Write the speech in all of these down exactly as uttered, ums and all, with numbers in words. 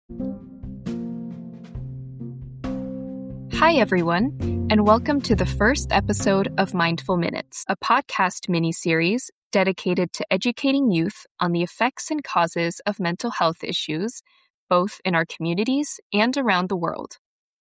Hi, everyone, and welcome to the first episode of Mindful Minutes, a podcast mini-series dedicated to educating youth on the effects and causes of mental health issues, both in our communities and around the world.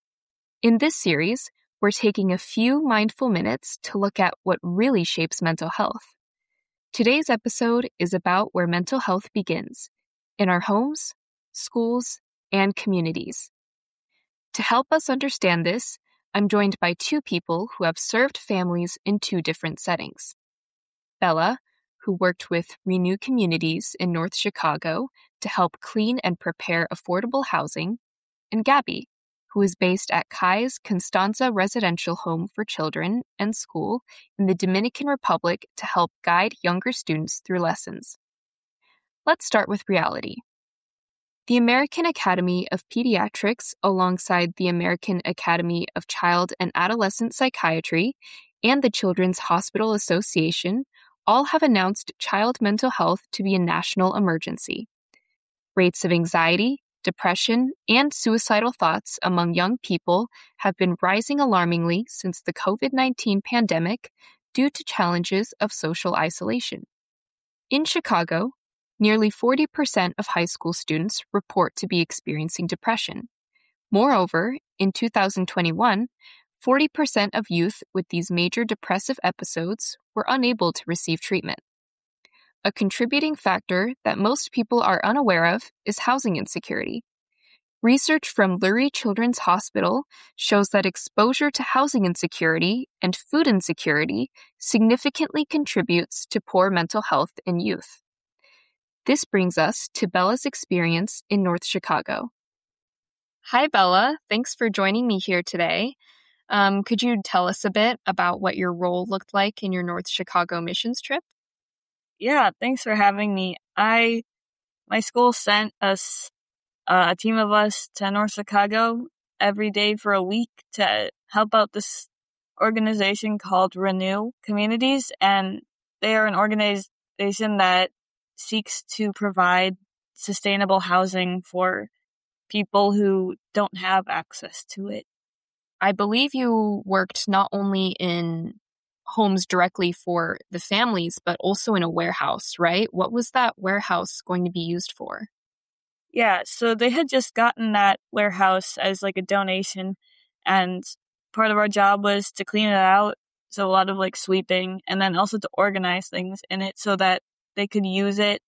In this series, we're taking a few mindful minutes to look at what really shapes mental health. Today's episode is about where mental health begins, in our homes, schools, and communities. To help us understand this, I'm joined by two people who have served families in two different settings. Bella, who worked with Renew Communities in North Chicago to help clean and prepare affordable housing, and Gabby, who is based at Kai's Constanza Residential Home for Children and School in the Dominican Republic to help guide younger students through lessons. Let's start with reality. The American Academy of Pediatrics, alongside the American Academy of Child and Adolescent Psychiatry and the Children's Hospital Association, all have announced child mental health to be a national emergency. Rates of anxiety, depression, and suicidal thoughts among young people have been rising alarmingly since the covid nineteen pandemic due to challenges of social isolation. In Chicago, nearly forty percent of high school students report to be experiencing depression. Moreover, in two thousand twenty-one, forty percent of youth with these major depressive episodes were unable to receive treatment. A contributing factor that most people are unaware of is housing insecurity. Research from Lurie Children's Hospital shows that exposure to housing insecurity and food insecurity significantly contributes to poor mental health in youth. This brings us to Bella's experience in North Chicago. Hi, Bella. Thanks for joining me here today. Um, could you tell us a bit about what your role looked like in your North Chicago missions trip? Yeah, thanks for having me. I, my school sent us, uh, a team of us to North Chicago every day for a week to help out this organization called Renew Communities, and they are an organization that seeks to provide sustainable housing for people who don't have access to it. I believe you worked not only in homes directly for the families, but also in a warehouse, right? What was that warehouse going to be used for? Yeah, so they had just gotten that warehouse as like a donation, and part of our job was to clean it out. So a lot of like sweeping, and then also to organize things in it so that they could use it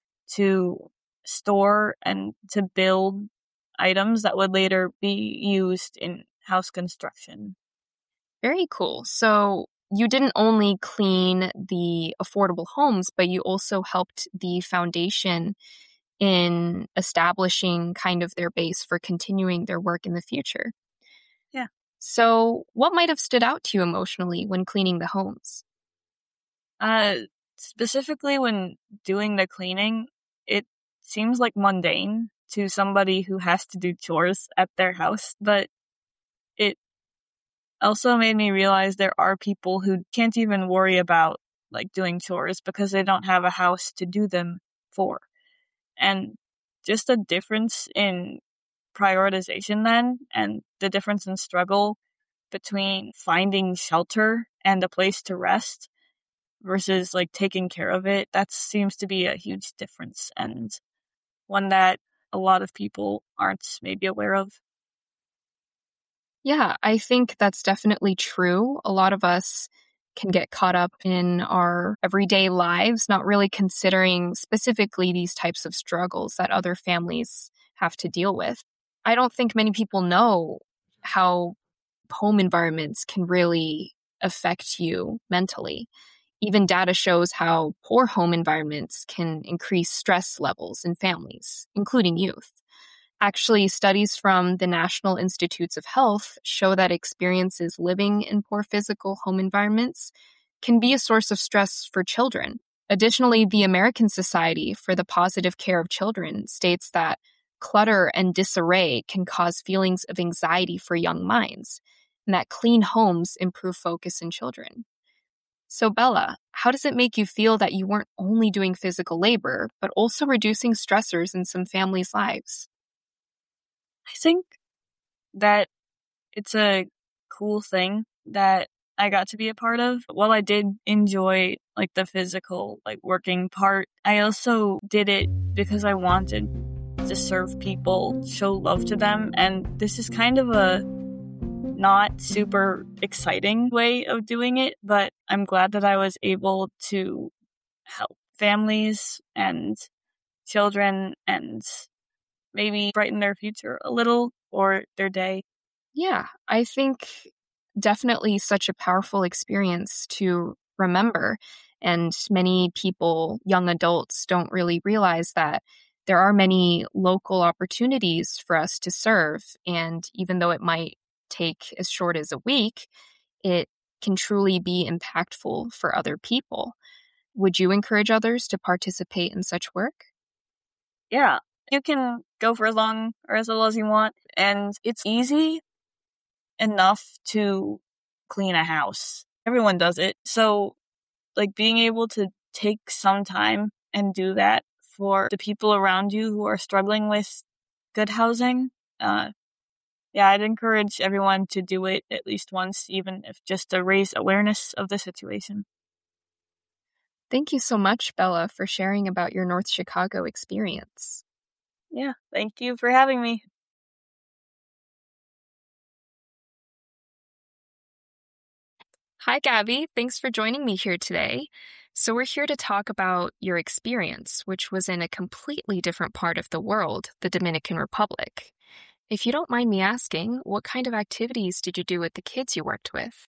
to store and to build items that would later be used in house construction. Very cool. So you didn't only clean the affordable homes, but you also helped the foundation in establishing kind of their base for continuing their work in the future. Yeah. So what might have stood out to you emotionally when cleaning the homes? Uh, specifically when doing the cleaning, it seems like mundane to somebody who has to do chores at their house, but it also made me realize there are people who can't even worry about like doing chores because they don't have a house to do them for. And just a difference in prioritization then, and the difference in struggle between finding shelter and a place to rest versus like taking care of it, that seems to be a huge difference, and one that a lot of people aren't maybe aware of. Yeah, I think that's definitely true. A lot of us can get caught up in our everyday lives, not really considering specifically these types of struggles that other families have to deal with. I don't think many people know how home environments can really affect you mentally. Even data shows how poor home environments can increase stress levels in families, including youth. Actually, studies from the National Institutes of Health show that experiences living in poor physical home environments can be a source of stress for children. Additionally, the American Society for the Positive Care of Children states that clutter and disarray can cause feelings of anxiety for young minds, and that clean homes improve focus in children. So, Bella, how does it make you feel that you weren't only doing physical labor, but also reducing stressors in some families' lives? I think that it's a cool thing that I got to be a part of. While I did enjoy like the physical, like working part, I also did it because I wanted to serve people, show love to them, and this is kind of a not super exciting way of doing it, but I'm glad that I was able to help families and children and maybe brighten their future a little or their day. Yeah, I think definitely such a powerful experience to remember. And many people, young adults, don't really realize that there are many local opportunities for us to serve. And even though it might take as short as a week, it can truly be impactful for other people. Would you encourage others to participate in such work? Yeah, you can go for as long or as little as you want, and it's easy enough to clean a house. Everyone does it. So, like, being able to take some time and do that for the people around you who are struggling with good housing, uh, yeah, I'd encourage everyone to do it at least once, even if just to raise awareness of the situation. Thank you so much, Bella, for sharing about your North Chicago experience. Yeah, thank you for having me. Hi, Gabby. Thanks for joining me here today. So, we're here to talk about your experience, which was in a completely different part of the world, the Dominican Republic. If you don't mind me asking, what kind of activities did you do with the kids you worked with?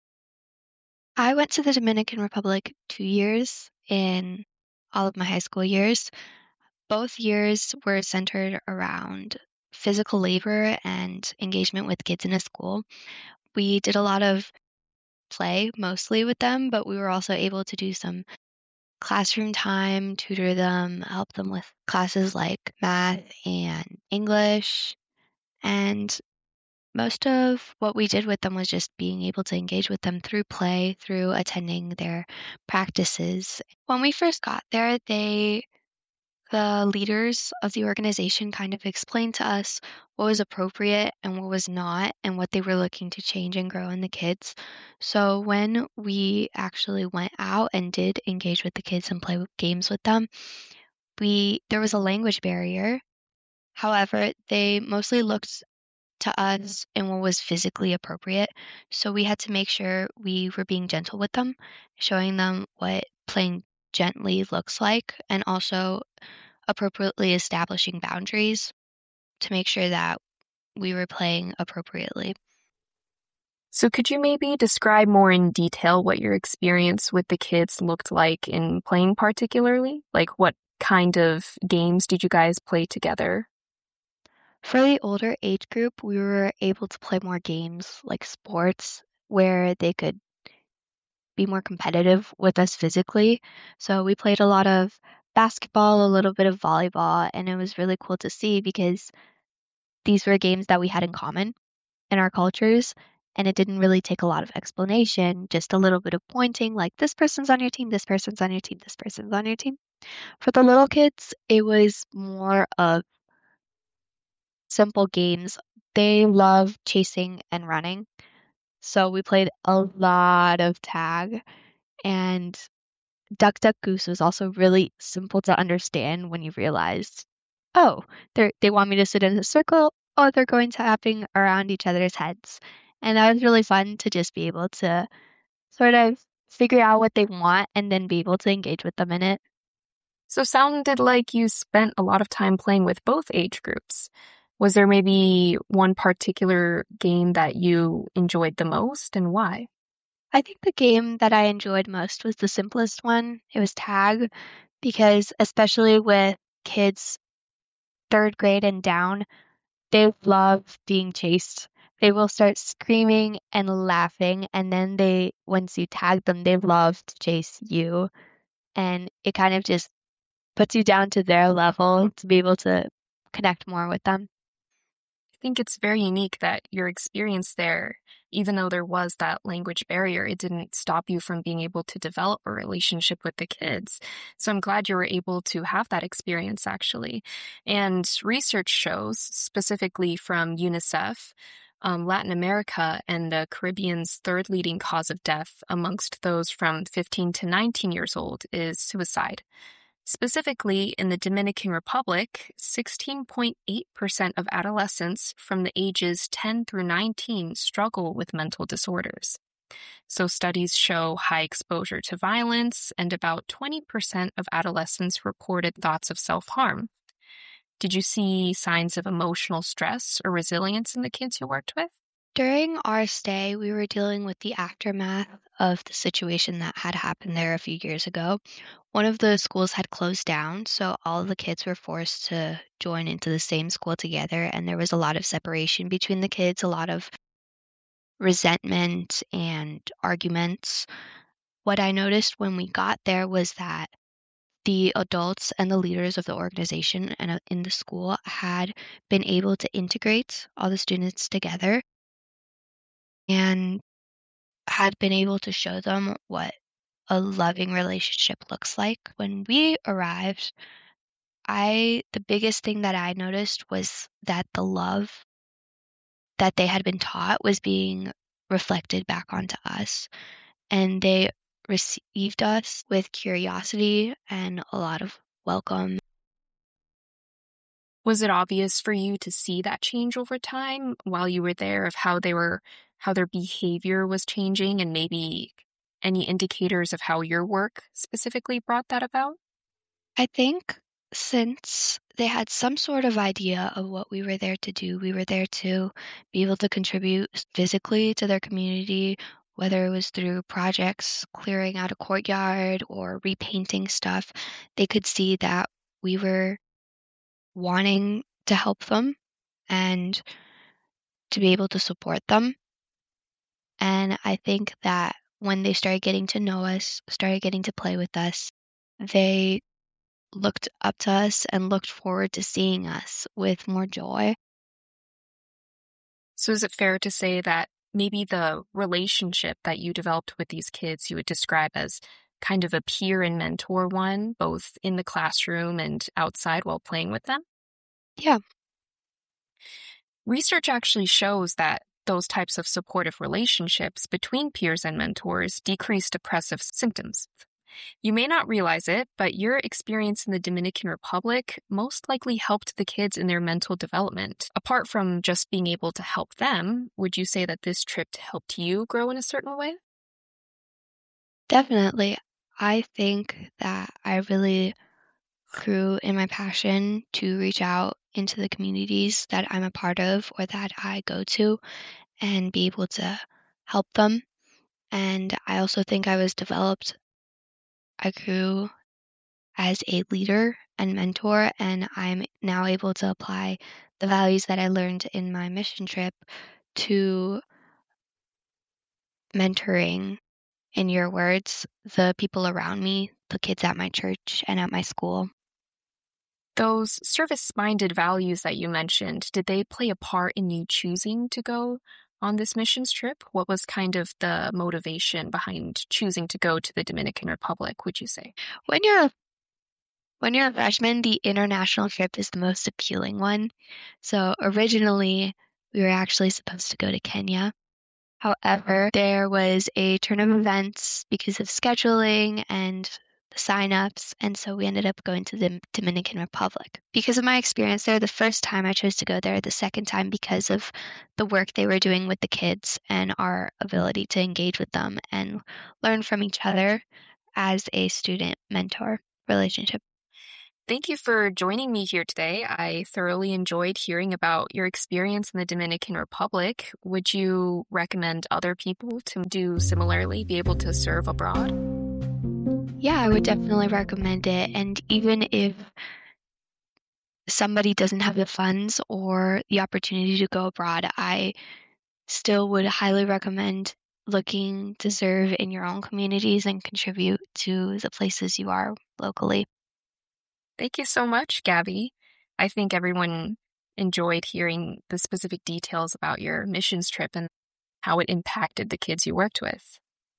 I went to the Dominican Republic two years in all of my high school years. Both years were centered around physical labor and engagement with kids in a school. We did a lot of play mostly with them, but we were also able to do some classroom time, tutor them, help them with classes like math and English. And most of what we did with them was just being able to engage with them through play, through attending their practices. When we first got there, they the leaders of the organization kind of explained to us what was appropriate and what was not, and what they were looking to change and grow in the kids. So when we actually went out and did engage with the kids and play with games with them, we there was a language barrier. However, they mostly looked to us in what was physically appropriate. So we had to make sure we were being gentle with them, showing them what playing gently looks like, and also appropriately establishing boundaries to make sure that we were playing appropriately. So, could you maybe describe more in detail what your experience with the kids looked like in playing, particularly? Like, what kind of games did you guys play together? For the older age group, we were able to play more games like sports where they could be more competitive with us physically. So we played a lot of basketball, a little bit of volleyball, and it was really cool to see because these were games that we had in common in our cultures. And it didn't really take a lot of explanation, just a little bit of pointing, like this person's on your team, this person's on your team, this person's on your team. For the little kids, it was more of simple games. They love chasing and running. So we played a lot of tag, and Duck Duck Goose was also really simple to understand when you realized, oh, they they want me to sit in a circle. Oh, they're going tapping around each other's heads. And that was really fun to just be able to sort of figure out what they want and then be able to engage with them in it. So, sounded like you spent a lot of time playing with both age groups. Was there maybe one particular game that you enjoyed the most, and why? I think the game that I enjoyed most was the simplest one. It was tag, because especially with kids third grade and down, they love being chased. They will start screaming and laughing, and then they, once you tag them, they love to chase you. And it kind of just puts you down to their level to be able to connect more with them. I think it's very unique that your experience there even though there was that language barrier, it didn't stop you from being able to develop a relationship with the kids. So I'm glad you were able to have that experience, actually. And research shows, specifically from UNICEF, um, Latin America and the Caribbean's third leading cause of death amongst those from fifteen to nineteen years old is suicide. Specifically, in the Dominican Republic, sixteen point eight percent of adolescents from the ages ten through nineteen struggle with mental disorders. So studies show high exposure to violence, and about twenty percent of adolescents reported thoughts of self-harm. Did you see signs of emotional stress or resilience in the kids you worked with? During our stay, we were dealing with the aftermath of the situation that had happened there a few years ago. One of the schools had closed down, so all of the kids were forced to join into the same school together, and there was a lot of separation between the kids, a lot of resentment and arguments. What I noticed when we got there was that the adults and the leaders of the organization and uh, in the school had been able to integrate all the students together and had been able to show them what a loving relationship looks like. When we arrived, I the biggest thing that I noticed was that the love that they had been taught was being reflected back onto us, and they received us with curiosity and a lot of welcome. Was it obvious for you to see that change over time while you were there of how they were, how their behavior was changing, and maybe any indicators of how your work specifically brought that about? I think since they had some sort of idea of what we were there to do, we were there to be able to contribute physically to their community, whether it was through projects, clearing out a courtyard, or repainting stuff. They could see that we were wanting to help them and to be able to support them. And I think that when they started getting to know us, started getting to play with us, they looked up to us and looked forward to seeing us with more joy. So is it fair to say that maybe the relationship that you developed with these kids you would describe as kind of a peer and mentor one, both in the classroom and outside while playing with them? Yeah. Research actually shows that those types of supportive relationships between peers and mentors decrease depressive symptoms. You may not realize it, but your experience in the Dominican Republic most likely helped the kids in their mental development. Apart from just being able to help them, would you say that this trip helped you grow in a certain way? Definitely. I think that I really grew in my passion to reach out into the communities that I'm a part of or that I go to and be able to help them. And I also think I was developed, I grew as a leader and mentor, and I'm now able to apply the values that I learned in my mission trip to mentoring, in your words, the people around me, the kids at my church and at my school. Those service-minded values that you mentioned, did they play a part in you choosing to go on this missions trip? What was kind of the motivation behind choosing to go to the Dominican Republic, would you say? When you're a When you're a freshman, the international trip is the most appealing one. So originally, we were actually supposed to go to Kenya. However, there was a turn of events because of scheduling and the signups, and so we ended up going to the Dominican Republic. Because of my experience there, the first time I chose to go there, the second time because of the work they were doing with the kids and our ability to engage with them and learn from each other as a student-mentor relationship. Thank you for joining me here today. I thoroughly enjoyed hearing about your experience in the Dominican Republic. Would you recommend other people to do similarly, be able to serve abroad? Yeah, I would definitely recommend it. And even if somebody doesn't have the funds or the opportunity to go abroad, I still would highly recommend looking to serve in your own communities and contribute to the places you are locally. Thank you so much, Gabby. I think everyone enjoyed hearing the specific details about your missions trip, and how it impacted the kids you worked with.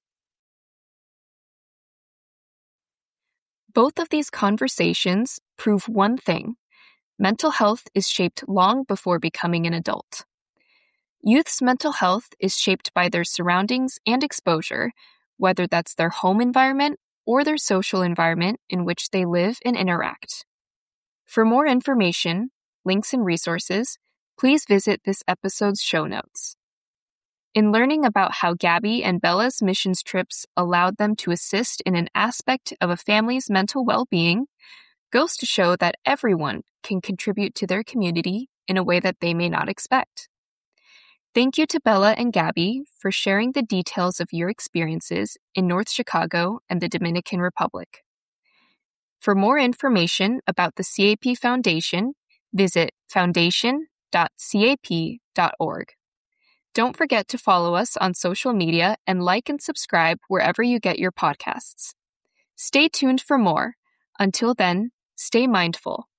Both of these conversations prove one thing: mental health is shaped long before becoming an adult. Youth's mental health is shaped by their surroundings and exposure, whether that's their home environment or their social environment in which they live and interact. For more information, links, and resources, please visit this episode's show notes. In learning about how Gabby and Bella's missions trips allowed them to assist in an aspect of a family's mental well-being goes to show that everyone can contribute to their community in a way that they may not expect. Thank you to Bella and Gabby for sharing the details of your experiences in North Chicago and the Dominican Republic. For more information about the C A P Foundation, visit foundation dot c a p dot org. Don't forget to follow us on social media and like and subscribe wherever you get your podcasts. Stay tuned for more. Until then, stay mindful.